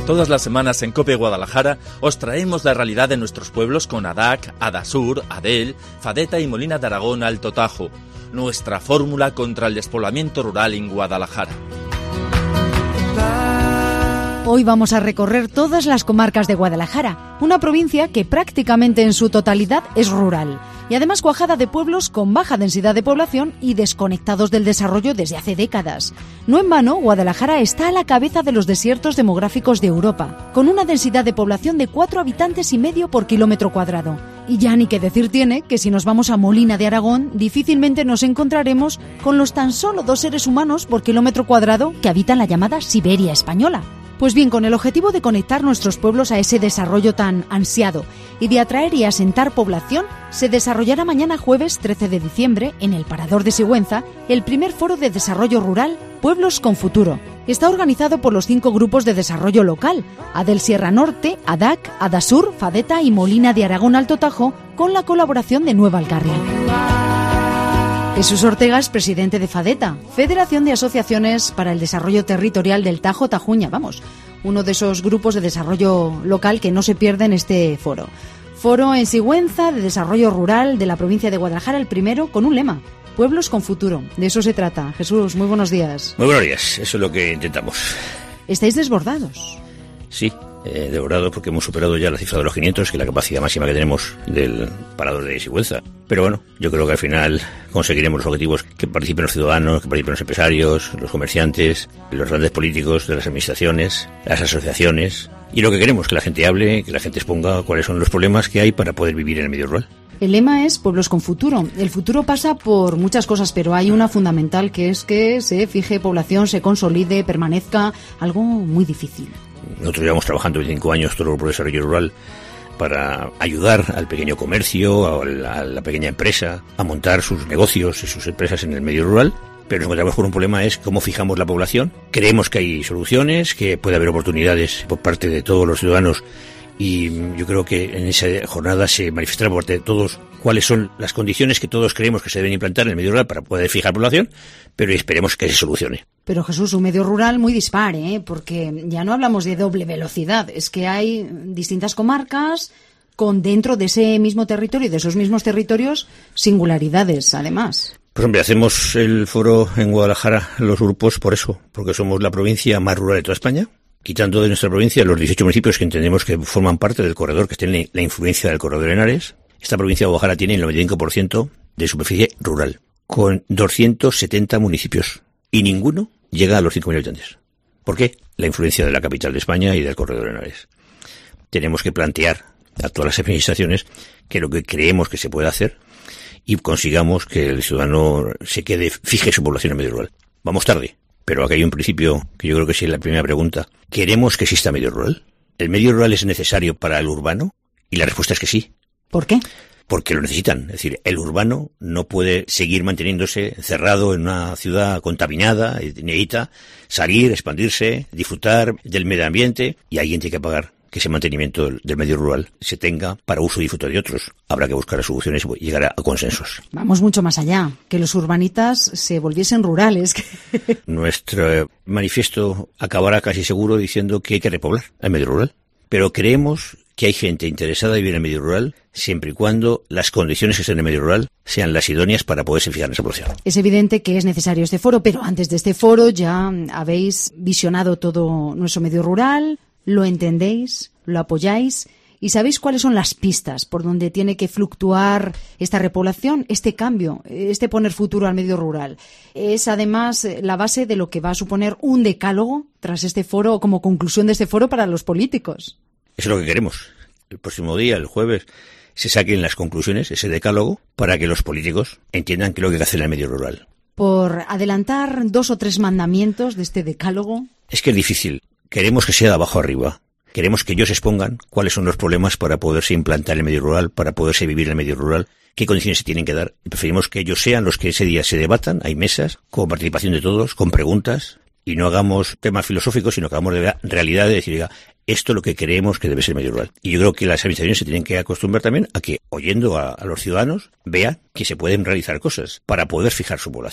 Todas las semanas en COPE Guadalajara os traemos la realidad de nuestros pueblos con Adac, Adasur, Adel, Fadeta y Molina de Aragón Alto Tajo. Nuestra fórmula contra el despoblamiento rural en Guadalajara. Hoy vamos a recorrer todas las comarcas de Guadalajara, una provincia que prácticamente en su totalidad es rural y además cuajada de pueblos con baja densidad de población y desconectados del desarrollo desde hace décadas. No en vano, Guadalajara está a la cabeza de los desiertos demográficos de Europa, con una densidad de población de 4,5 habitantes por kilómetro cuadrado. Y ya ni que decir tiene que si nos vamos a Molina de Aragón, difícilmente nos encontraremos con los tan solo 2 seres humanos por kilómetro cuadrado que habitan la llamada Siberia española. Pues bien, con el objetivo de conectar nuestros pueblos a ese desarrollo tan ansiado y de atraer y asentar población, se desarrollará mañana jueves 13 de diciembre en el Parador de Sigüenza el primer foro de desarrollo rural Pueblos con Futuro. Está organizado por los 5 grupos de desarrollo local, Adel Sierra Norte, Adac, Adasur, Fadeta y Molina de Aragón Alto Tajo, con la colaboración de Nueva Alcarria. Jesús Ortega es presidente de Fadeta, Federación de Asociaciones para el Desarrollo Territorial del Tajo-Tajuña, uno de esos grupos de desarrollo local que no se pierde en este foro. Foro en Sigüenza de desarrollo rural de la provincia de Guadalajara, el primero, con un lema: Pueblos con Futuro. De eso se trata. Jesús, muy buenos días. Muy buenos días, eso es lo que intentamos. ¿Estáis desbordados? Sí, desbordados porque hemos superado ya la cifra de los 500, que es la capacidad máxima que tenemos del Parador de Sigüenza. Pero bueno, yo creo que al final conseguiremos los objetivos, que participen los ciudadanos, que participen los empresarios, los comerciantes, los grandes políticos de las administraciones, las asociaciones. Y lo que queremos es que la gente hable, que la gente exponga cuáles son los problemas que hay para poder vivir en el medio rural. El lema es Pueblos con Futuro. El futuro pasa por muchas cosas, pero hay una fundamental, que es que se fije población, se consolide, permanezca, algo muy difícil. Nosotros llevamos trabajando 25 años todo el grupo de desarrollo rural para ayudar al pequeño comercio, a la pequeña empresa, a montar sus negocios y sus empresas en el medio rural. Pero nos encontramos con un problema, es cómo fijamos la población. Creemos que hay soluciones, que puede haber oportunidades por parte de todos los ciudadanos, y yo creo que en esa jornada se manifestará por parte de todos cuáles son las condiciones que todos creemos que se deben implantar en el medio rural para poder fijar población, pero esperemos que se solucione. Pero Jesús, un medio rural muy dispar, porque ya no hablamos de doble velocidad, es que hay distintas comarcas con dentro de ese mismo territorio y de esos mismos territorios singularidades, además. Pues hombre, hacemos el foro en Guadalajara, los grupos, por eso, porque somos la provincia más rural de toda España, quitando de nuestra provincia los 18 municipios que entendemos que forman parte del corredor, que tienen la influencia del corredor de Henares. Esta provincia de Guadalajara tiene el 95% de superficie rural, con 270 municipios, y ninguno llega a los 5.000 habitantes. ¿Por qué? La influencia de la capital de España y del corredor de Henares. Tenemos que plantear a todas las administraciones que lo que creemos que se puede hacer y consigamos que el ciudadano fije su población en medio rural. Vamos tarde, pero aquí hay un principio que yo creo que es la primera pregunta. ¿Queremos que exista medio rural? ¿El medio rural es necesario para el urbano? Y la respuesta es que sí. ¿Por qué? Porque lo necesitan. Es decir, el urbano no puede seguir manteniéndose encerrado en una ciudad contaminada, y necesita salir, expandirse, disfrutar del medio ambiente, y alguien tiene que pagar que ese mantenimiento del medio rural se tenga para uso y disfrute de otros. Habrá que buscar soluciones y llegar a consensos. Vamos mucho más allá, que los urbanitas se volviesen rurales. Nuestro manifiesto acabará casi seguro diciendo que hay que repoblar el medio rural, pero creemos que hay gente interesada en vivir en el medio rural siempre y cuando las condiciones que estén en el medio rural sean las idóneas para poderse fijar en esa población. Es evidente que es necesario este foro, pero antes de este foro ya habéis visionado todo nuestro medio rural, lo entendéis, lo apoyáis y sabéis cuáles son las pistas por donde tiene que fluctuar esta repoblación, este cambio, este poner futuro al medio rural. Es además la base de lo que va a suponer un decálogo tras este foro o como conclusión de este foro para los políticos. Eso es lo que queremos. El próximo día, el jueves, se saquen las conclusiones, ese decálogo, para que los políticos entiendan qué es lo que hay que hacer en el medio rural. Por adelantar 2 o 3 mandamientos de este decálogo. Es que es difícil. Queremos que sea de abajo arriba. Queremos que ellos expongan cuáles son los problemas para poderse implantar en el medio rural, para poderse vivir en el medio rural, qué condiciones se tienen que dar. Y preferimos que ellos sean los que ese día se debatan. Hay mesas con participación de todos, con preguntas, y no hagamos temas filosóficos, sino que hagamos de realidad de decir, esto es lo que creemos que debe ser el medio rural. Y yo creo que las administraciones se tienen que acostumbrar también a que, oyendo a los ciudadanos, vean que se pueden realizar cosas para poder fijar su población.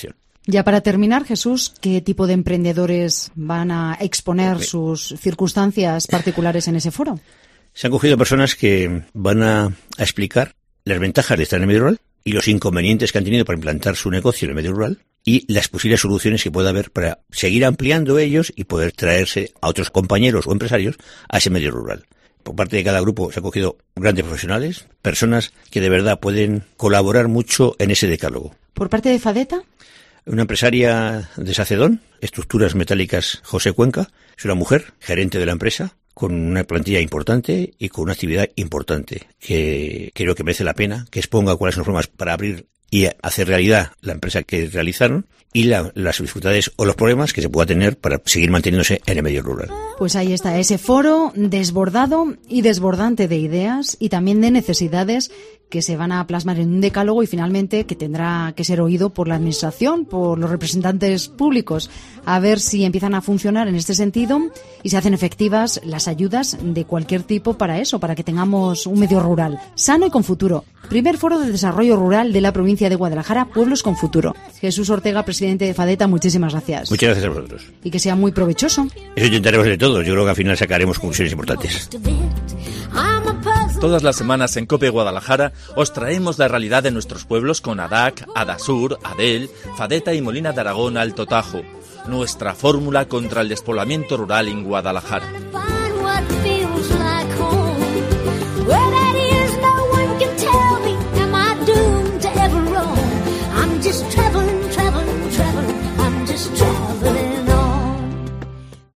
Ya para terminar, Jesús, ¿qué tipo de emprendedores van a exponer sus circunstancias particulares en ese foro? Se han cogido personas que van a explicar las ventajas de estar en el medio rural y los inconvenientes que han tenido para implantar su negocio en el medio rural y las posibles soluciones que pueda haber para seguir ampliando ellos y poder traerse a otros compañeros o empresarios a ese medio rural. Por parte de cada grupo se han cogido grandes profesionales, personas que de verdad pueden colaborar mucho en ese decálogo. ¿Por parte de Fadeta? Una empresaria de Sacedón, Estructuras Metálicas José Cuenca, es una mujer, gerente de la empresa, con una plantilla importante y con una actividad importante, que creo que merece la pena que exponga cuáles son las formas para abrir y hacer realidad la empresa que realizaron y las dificultades o los problemas que se pueda tener para seguir manteniéndose en el medio rural. Pues ahí está ese foro desbordado y desbordante de ideas y también de necesidades que se van a plasmar en un decálogo y finalmente que tendrá que ser oído por la administración, por los representantes públicos, a ver si empiezan a funcionar en este sentido y se hacen efectivas las ayudas de cualquier tipo para eso, para que tengamos un medio rural sano y con futuro. Primer foro de desarrollo rural de la provincia de Guadalajara, Pueblos con Futuro. Jesús Ortega, presidente de Fadeta, muchísimas gracias. Muchas gracias a vosotros. Y que sea muy provechoso. Eso intentaremos de todo. Yo creo que al final sacaremos conclusiones importantes. Todas las semanas en COPE Guadalajara os traemos la realidad de nuestros pueblos con ADAC, Adasur, Adel, Fadeta y Molina de Aragón Alto Tajo. Nuestra fórmula contra el despoblamiento rural en Guadalajara.